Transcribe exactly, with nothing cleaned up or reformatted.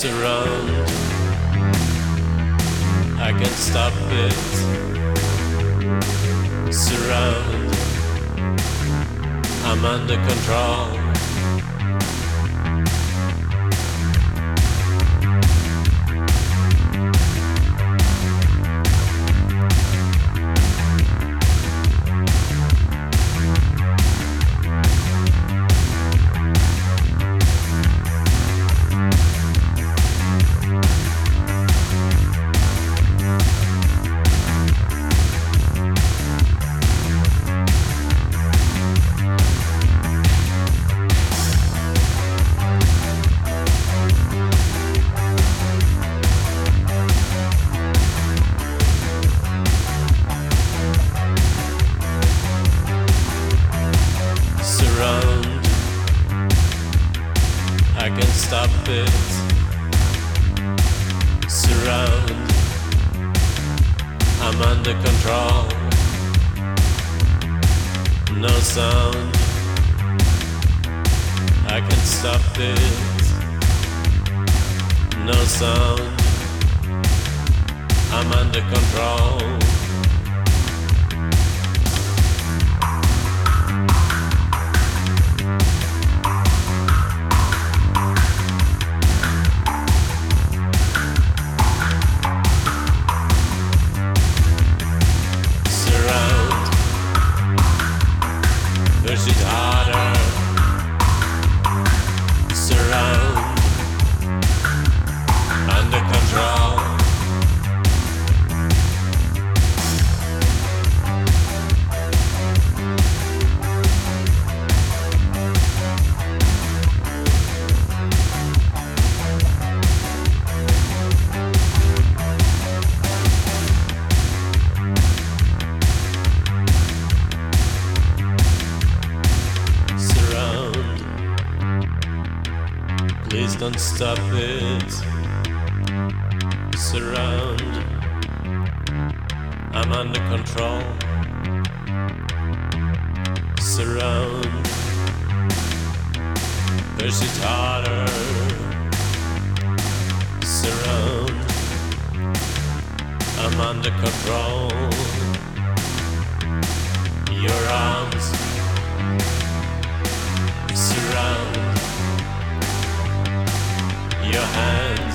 Surround, I can't stop it. Surround, I'm under control. I can't stop it. Surround, I'm under control. No sound, I can't stop it. No sound, I'm under control. Push it harder. Surround, under control. Please don't stop it. Surround, I'm under control. Surround, push it harder. Surround, I'm under control. Your arms surround. Your hands